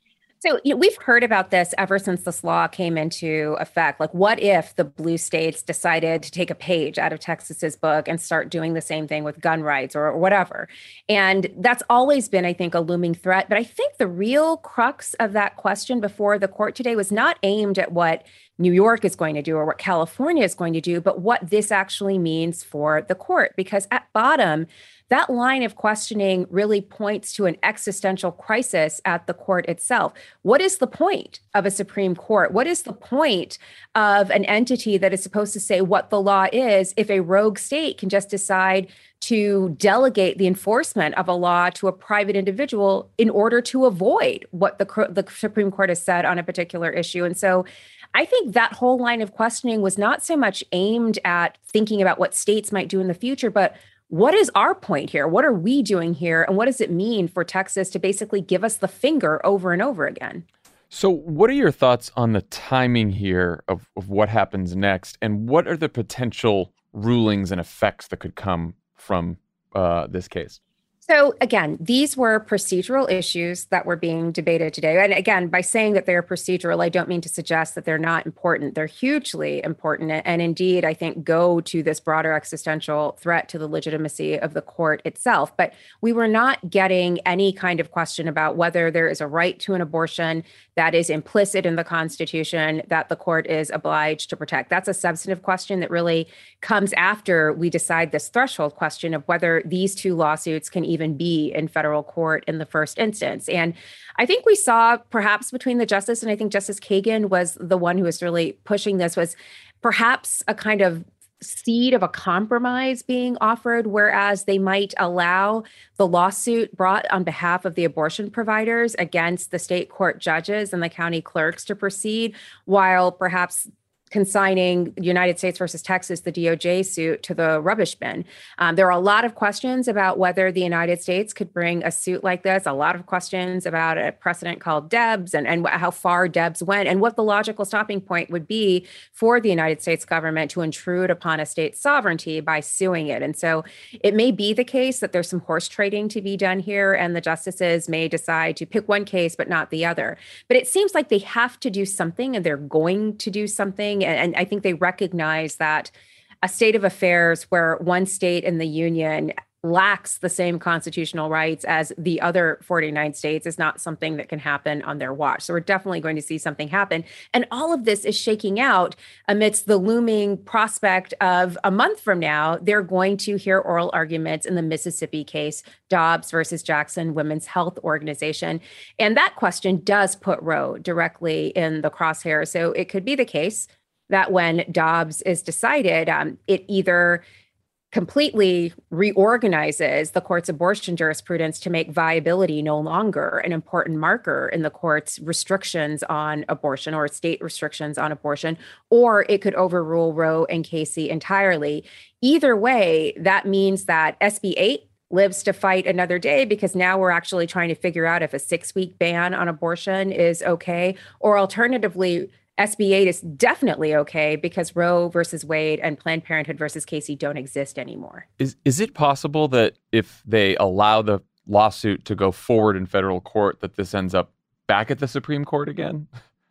So we've heard about this ever since this law came into effect. Like, what if the blue states decided to take a page out of Texas's book and start doing the same thing with gun rights or whatever? And that's always been, I think, a looming threat. But I think the real crux of that question before the court today was not aimed at what New York is going to do or what California is going to do, but what this actually means for the court. Because at bottom, that line of questioning really points to an existential crisis at the court itself. What is the point of a Supreme Court? What is the point of an entity that is supposed to say what the law is if a rogue state can just decide to delegate the enforcement of a law to a private individual in order to avoid what the Supreme Court has said on a particular issue? And so I think that whole line of questioning was not so much aimed at thinking about what states might do in the future, but what is our point here? What are we doing here? And what does it mean for Texas to basically give us the finger over and over again? So what are your thoughts on the timing here of what happens next? And what are the potential rulings and effects that could come from this case? So again, these were procedural issues that were being debated today. And again, by saying that they're procedural, I don't mean to suggest that they're not important. They're hugely important. And indeed, I think go to this broader existential threat to the legitimacy of the court itself. But we were not getting any kind of question about whether there is a right to an abortion that is implicit in the Constitution that the court is obliged to protect. That's a substantive question that really comes after we decide this threshold question of whether these two lawsuits can even be in federal court in the first instance. And I think we saw perhaps between the justice, and I think Justice Kagan was the one who was really pushing this, was perhaps a kind of seed of a compromise being offered, whereas they might allow the lawsuit brought on behalf of the abortion providers against the state court judges and the county clerks to proceed, while perhaps consigning United States versus Texas, the DOJ suit, to the rubbish bin. There are a lot of questions about whether the United States could bring a suit like this, a lot of questions about a precedent called Debs and how far Debs went and what the logical stopping point would be for the United States government to intrude upon a state's sovereignty by suing it. And so it may be the case that there's some horse trading to be done here, and the justices may decide to pick one case but not the other. But it seems like they have to do something, and they're going to do something. And I think they recognize that a state of affairs where one state in the union lacks the same constitutional rights as the other 49 states is not something that can happen on their watch. So we're definitely going to see something happen. And all of this is shaking out amidst the looming prospect of a month from now, they're going to hear oral arguments in the Mississippi case, Dobbs versus Jackson Women's Health Organization. And that question does put Roe directly in the crosshairs. So it could be the case that when Dobbs is decided, it either completely reorganizes the court's abortion jurisprudence to make viability no longer an important marker in the court's restrictions on abortion or state restrictions on abortion, or it could overrule Roe and Casey entirely. Either way, that means that SB 8 lives to fight another day, because now we're actually trying to figure out if a 6-week ban on abortion is okay, or alternatively, SB 8 is definitely okay because Roe versus Wade and Planned Parenthood versus Casey don't exist anymore. Is it possible that if they allow the lawsuit to go forward in federal court, that this ends up back at the Supreme Court again?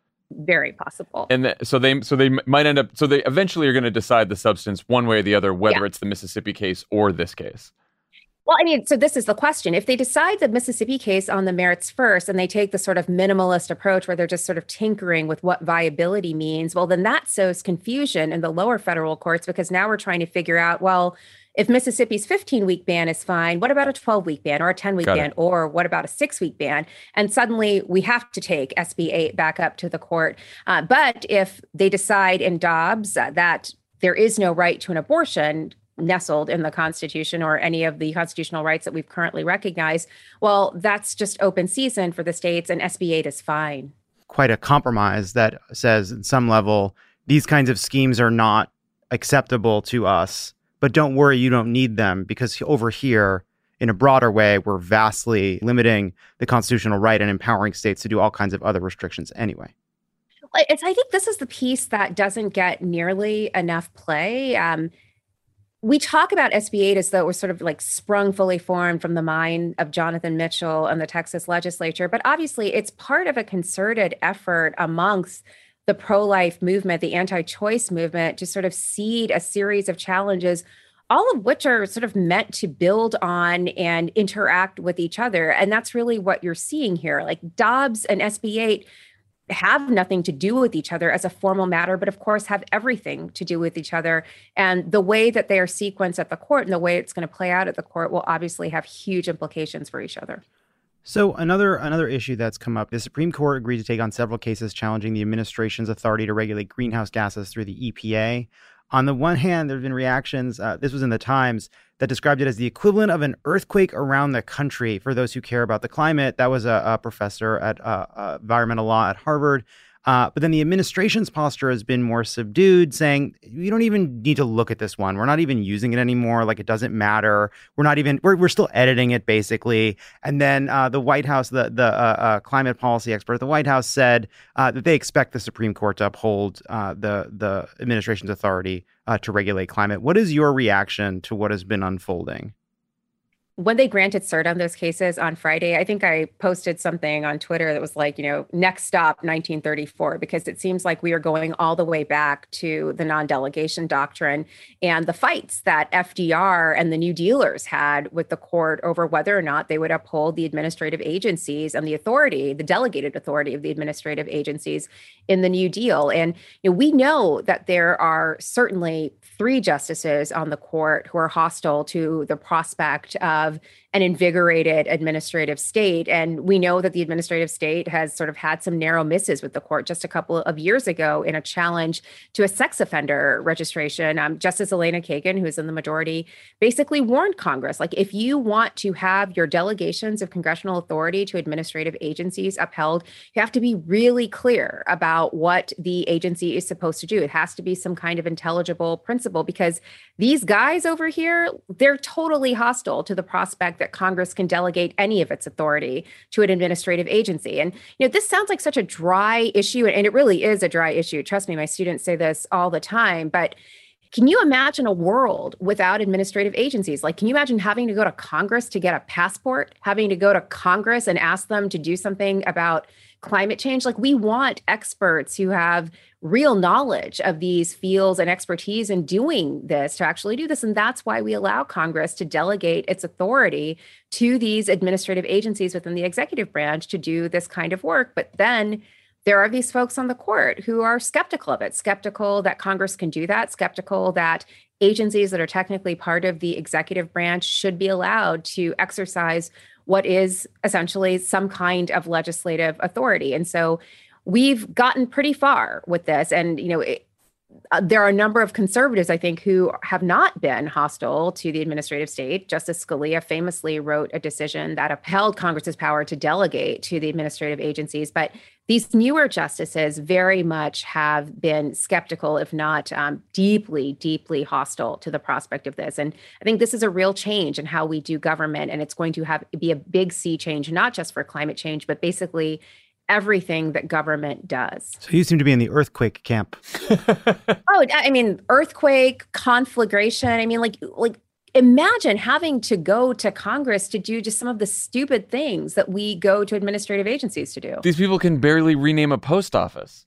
Very possible. And so they might end up. So they eventually are going to decide the substance one way or the other, whether it's the Mississippi case or this case. Well, I mean, so this is the question. If they decide the Mississippi case on the merits first, and they take the sort of minimalist approach where they're just sort of tinkering with what viability means, well, then that sows confusion in the lower federal courts, because now we're trying to figure out, well, if Mississippi's 15-week ban is fine, what about a 12-week ban or a 10-week ban? Or what about a 6-week ban? And suddenly we have to take SB 8 back up to the court. But if they decide in Dobbs that there is no right to an abortion nestled in the Constitution or any of the constitutional rights that we've currently recognized, well, that's just open season for the states, and SB 8 is fine. Quite a compromise that says, at some level, these kinds of schemes are not acceptable to us, but don't worry, you don't need them, because over here, in a broader way, we're vastly limiting the constitutional right and empowering states to do all kinds of other restrictions anyway. I think this is the piece that doesn't get nearly enough play. We talk about SB 8 as though it was sort of like sprung fully formed from the mind of Jonathan Mitchell and the Texas legislature, but obviously it's part of a concerted effort amongst the pro-life movement, the anti-choice movement, to sort of seed a series of challenges, all of which are sort of meant to build on and interact with each other. And that's really what you're seeing here. Like Dobbs and SB 8 have nothing to do with each other as a formal matter, but of course have everything to do with each other. And the way that they are sequenced at the court and the way it's going to play out at the court will obviously have huge implications for each other. So another issue that's come up, the Supreme Court agreed to take on several cases challenging the administration's authority to regulate greenhouse gases through the EPA. On the one hand, there have been reactions, this was in the Times, that described it as the equivalent of an earthquake around the country for those who care about the climate. That was a professor at environmental law at Harvard. But then the administration's posture has been more subdued, saying, you don't even need to look at this one. We're not even using it anymore. Like, it doesn't matter. We're still editing it, basically. And then the White House, the climate policy expert at the White House said that they expect the Supreme Court to uphold the administration's authority to regulate climate. What is your reaction to what has been unfolding? when they granted cert on those cases on Friday, I think I posted something on Twitter that was like, next stop 1934, because it seems like we are going all the way back to the non-delegation doctrine and the fights that FDR and the New Dealers had with the court over whether or not they would uphold the administrative agencies and the authority, the delegated authority of the administrative agencies in the New Deal. And we know that there are certainly 3 justices on the court who are hostile to the prospect of an invigorated administrative state. And we know that the administrative state has sort of had some narrow misses with the court just a couple of years ago in a challenge to a sex offender registration. Justice Elena Kagan, who is in the majority, basically warned Congress, like, if you want to have your delegations of congressional authority to administrative agencies upheld, you have to be really clear about what the agency is supposed to do. It has to be some kind of intelligible principle, because these guys over here, they're totally hostile to the prospect that Congress can delegate any of its authority to an administrative agency. And, this sounds like such a dry issue, and it really is a dry issue. Trust me, my students say this all the time, but can you imagine a world without administrative agencies? Like, can you imagine having to go to Congress to get a passport, having to go to Congress and ask them to do something about climate change? Like, we want experts who have real knowledge of these fields and expertise in doing this to actually do this. And that's why we allow Congress to delegate its authority to these administrative agencies within the executive branch to do this kind of work. But then there are these folks on the court who are skeptical of it, skeptical that Congress can do that, skeptical that agencies that are technically part of the executive branch should be allowed to exercise what is essentially some kind of legislative authority. And so we've gotten pretty far with this. And, there are a number of conservatives, I think, who have not been hostile to the administrative state. Justice Scalia famously wrote a decision that upheld Congress's power to delegate to the administrative agencies. But these newer justices very much have been skeptical, if not deeply, deeply hostile to the prospect of this. And I think this is a real change in how we do government. And it's going to be a big sea change, not just for climate change, but basically everything that government does. So you seem to be in the earthquake camp. Oh, I mean, earthquake, conflagration. I mean, like imagine having to go to Congress to do just some of the stupid things that we go to administrative agencies to do. These people can barely rename a post office.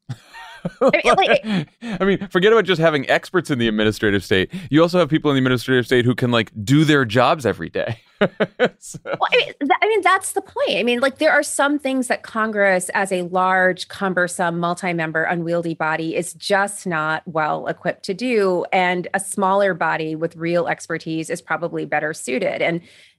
I mean, forget about just having experts in the administrative state. You also have people in the administrative state who can do their jobs every day. So. Well, I mean, that's the point. I mean, there are some things that Congress, as a large, cumbersome, multi-member, unwieldy body, is just not well equipped to do. And a smaller body with real expertise is probably better suited. And,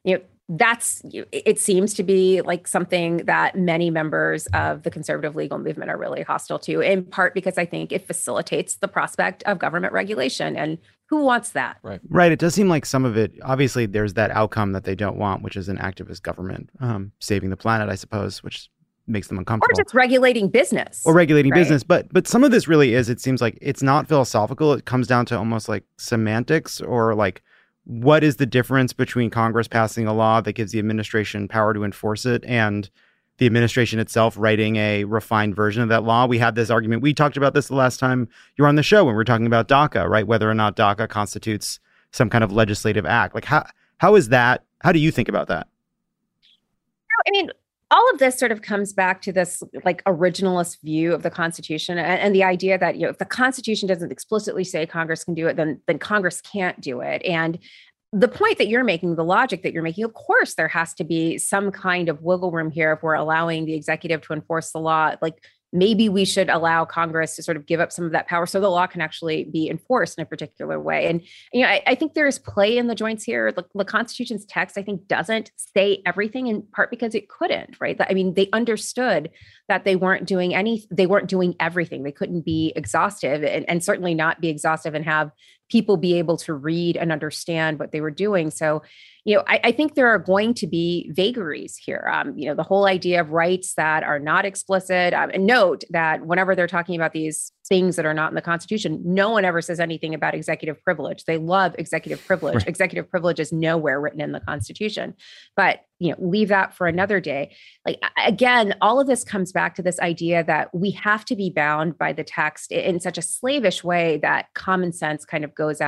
it seems to be something that many members of the conservative legal movement are really hostile to, in part because I think it facilitates the prospect of government regulation. And who wants that? Right. It does seem like some of it, obviously, there's that outcome that they don't want, which is an activist government saving the planet, I suppose, which makes them uncomfortable. Or just regulating business. Business. But some of this really is, it seems like it's not philosophical. It comes down to almost semantics, or what is the difference between Congress passing a law that gives the administration power to enforce it and the administration itself writing a refined version of that law? We had this argument. We talked about this the last time you were on the show when we were talking about DACA, right? Whether or not DACA constitutes some kind of legislative act. How is that? How do you think about that? I mean, all of this sort of comes back to this originalist view of the Constitution and the idea that, if the Constitution doesn't explicitly say Congress can do it, then Congress can't do it. And the point that you're making, the logic that you're making, of course, there has to be some kind of wiggle room here if we're allowing the executive to enforce the law. Maybe we should allow Congress to sort of give up some of that power so the law can actually be enforced in a particular way. And, I think there is play in the joints here. The Constitution's text, I think, doesn't say everything, in part because it couldn't, right? I mean, they understood that they weren't doing everything. They couldn't be exhaustive and certainly not be exhaustive and have people be able to read and understand what they were doing. So, I think there are going to be vagaries here. The whole idea of rights that are not explicit. And note that whenever they're talking about these things that are not in the Constitution, no one ever says anything about executive privilege. They love executive privilege. Right. Executive privilege is nowhere written in the Constitution. But, leave that for another day. Again, all of this comes back to this idea that we have to be bound by the text in such a slavish way that common sense kind of goes out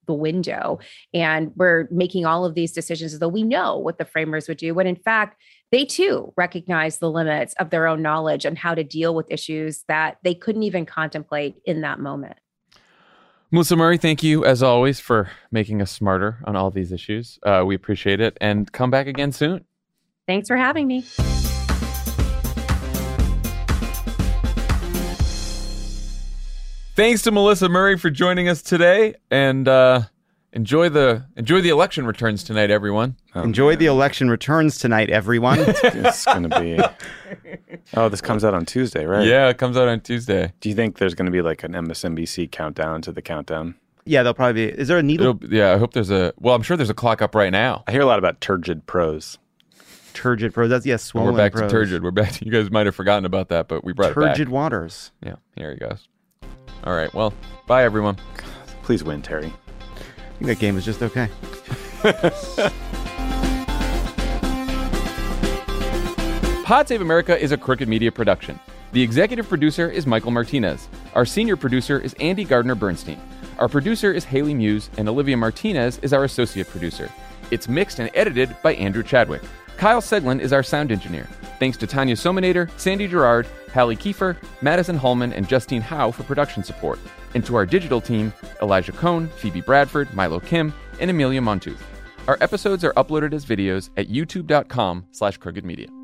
the window. And we're making all of these decisions as though we know what the framers would do, when in fact, they too recognize the limits of their own knowledge and how to deal with issues that they couldn't even contemplate in that moment. Melissa Murray, thank you as always for making us smarter on all these issues. We appreciate it, and come back again soon. Thanks for having me. Thanks to Melissa Murray for joining us today, and enjoy the election returns tonight, everyone. Enjoy the election returns tonight, everyone. It's going to be... Oh, this comes out on Tuesday, right? Yeah, it comes out on Tuesday. Do you think there's going to be like an MSNBC countdown to the countdown? Yeah, they'll probably be. Is there a needle? I hope there's a... Well, I'm sure there's a clock up right now. I hear a lot about turgid prose. Turgid prose. That's, yes, swollen We're back prose. to turgid. We're back. You guys might have forgotten about that, but we brought it back. Turgid waters. Yeah, here he goes. All right, well, bye, everyone. Please win, Terry. I think that game was just okay. Pod Save America is a Crooked Media production. The executive producer is Michael Martinez. Our senior producer is Andy Gardner-Bernstein. Our producer is Haley Muse, and Olivia Martinez is our associate producer. It's mixed and edited by Andrew Chadwick. Kyle Seglin is our sound engineer. Thanks to Tanya Sominator, Sandy Gerard, Hallie Kiefer, Madison Hallman, and Justine Howe for production support. And to our digital team, Elijah Cohn, Phoebe Bradford, Milo Kim, and Amelia Montooth. Our episodes are uploaded as videos at youtube.com/crookedmedia.